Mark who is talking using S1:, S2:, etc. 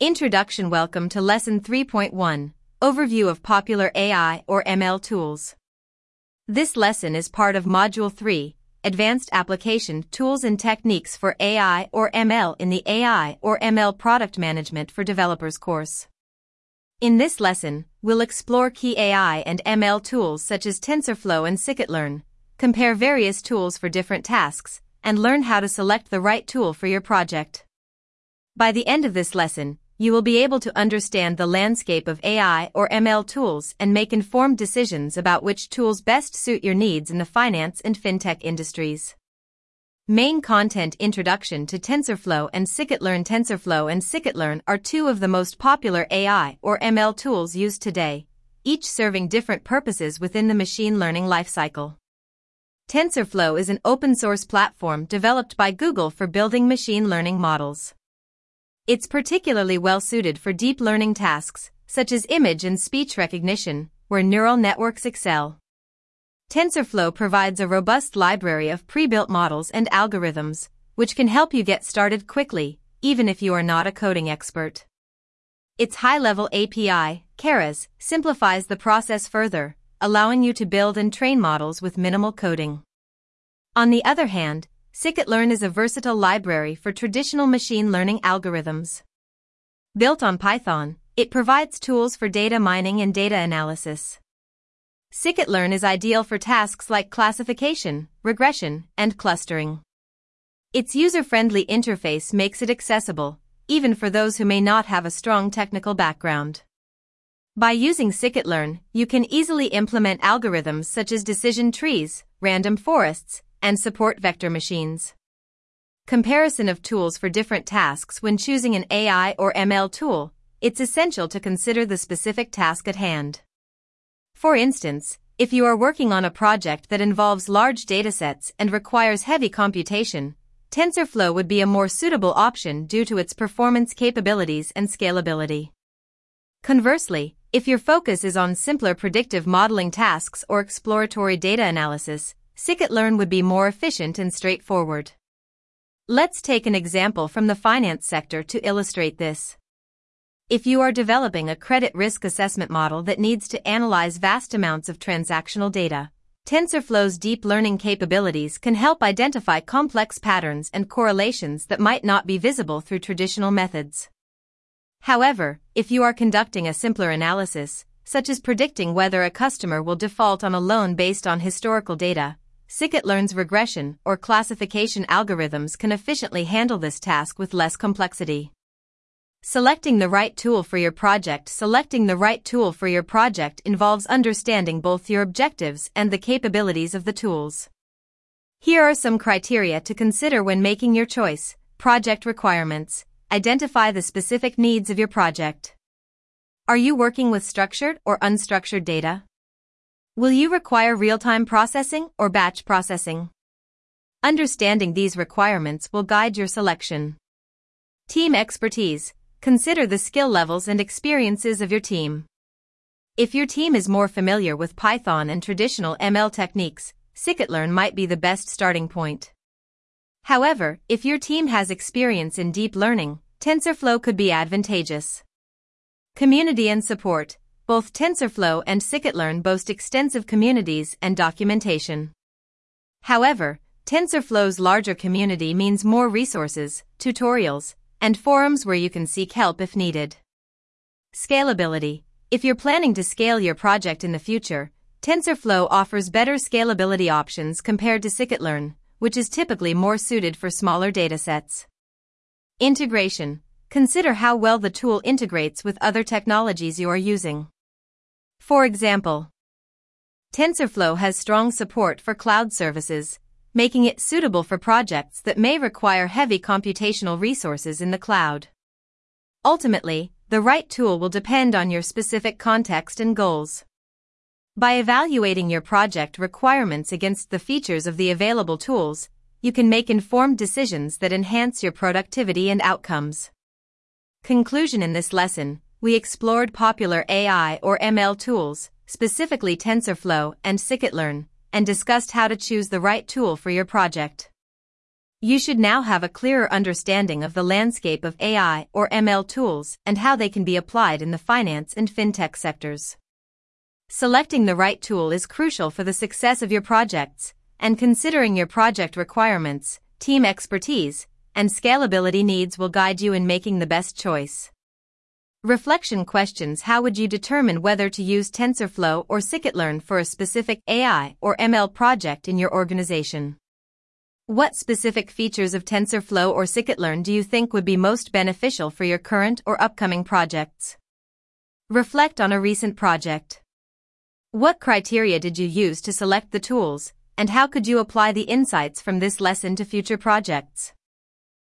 S1: Introduction. Welcome to Lesson 3.1, Overview of Popular AI or ML Tools. This lesson is part of Module 3, Advanced Application Tools and Techniques for AI or ML in the AI or ML Product Management for Developers course. In this lesson, we'll explore key AI and ML tools such as TensorFlow and Scikit-learn, compare various tools for different tasks, and learn how to select the right tool for your project. By the end of this lesson, you will be able to understand the landscape of AI or ML tools and make informed decisions about which tools best suit your needs in the finance and fintech industries. Main content. Introduction to TensorFlow and Scikit-learn. TensorFlow and Scikit-learn are two of the most popular AI or ML tools used today, each serving different purposes within the machine learning lifecycle. TensorFlow is an open-source platform developed by Google for building machine learning models. It's particularly well-suited for deep learning tasks, such as image and speech recognition, where neural networks excel. TensorFlow provides a robust library of pre-built models and algorithms, which can help you get started quickly, even if you are not a coding expert. Its high-level API, Keras, simplifies the process further, allowing you to build and train models with minimal coding. On the other hand, Scikit-learn is a versatile library for traditional machine learning algorithms. Built on Python, it provides tools for data mining and data analysis. Scikit-learn is ideal for tasks like classification, regression, and clustering. Its user-friendly interface makes it accessible, even for those who may not have a strong technical background. By using Scikit-learn, you can easily implement algorithms such as decision trees, random forests, and support vector machines. Comparison of tools for different tasks. When choosing an AI or ML tool, it's essential to consider the specific task at hand. For instance, if you are working on a project that involves large datasets and requires heavy computation, TensorFlow would be a more suitable option due to its performance capabilities and scalability. Conversely, if your focus is on simpler predictive modeling tasks or exploratory data analysis, Scikit-learn would be more efficient and straightforward. Let's take an example from the finance sector to illustrate this. If you are developing a credit risk assessment model that needs to analyze vast amounts of transactional data, TensorFlow's deep learning capabilities can help identify complex patterns and correlations that might not be visible through traditional methods. However, if you are conducting a simpler analysis, such as predicting whether a customer will default on a loan based on historical data, Scikit-learn's regression or classification algorithms can efficiently handle this task with less complexity. Selecting the right tool for your project. Selecting the right tool for your project involves understanding both your objectives and the capabilities of the tools. Here are some criteria to consider when making your choice. Project requirements. Identify the specific needs of your project. Are you working with structured or unstructured data? Will you require real-time processing or batch processing? Understanding these requirements will guide your selection. Team expertise. Consider the skill levels and experiences of your team. If your team is more familiar with Python and traditional ML techniques, Scikit-learn might be the best starting point. However, if your team has experience in deep learning, TensorFlow could be advantageous. Community and support. Both TensorFlow and Scikit-learn boast extensive communities and documentation. However, TensorFlow's larger community means more resources, tutorials, and forums where you can seek help if needed. Scalability. If you're planning to scale your project in the future, TensorFlow offers better scalability options compared to Scikit-learn, which is typically more suited for smaller datasets. Integration. Consider how well the tool integrates with other technologies you are using. For example, TensorFlow has strong support for cloud services, making it suitable for projects that may require heavy computational resources in the cloud. Ultimately, the right tool will depend on your specific context and goals. By evaluating your project requirements against the features of the available tools, you can make informed decisions that enhance your productivity and outcomes. Conclusion. In this lesson, we explored popular AI or ML tools, specifically TensorFlow and Scikit-learn, and discussed how to choose the right tool for your project. You should now have a clearer understanding of the landscape of AI or ML tools and how they can be applied in the finance and fintech sectors. Selecting the right tool is crucial for the success of your projects, and considering your project requirements, team expertise, and scalability needs will guide you in making the best choice. Reflection questions: how would you determine whether to use TensorFlow or Scikit-learn for a specific AI or ML project in your organization? What specific features of TensorFlow or Scikit-learn do you think would be most beneficial for your current or upcoming projects? Reflect on a recent project. What criteria did you use to select the tools, and how could you apply the insights from this lesson to future projects?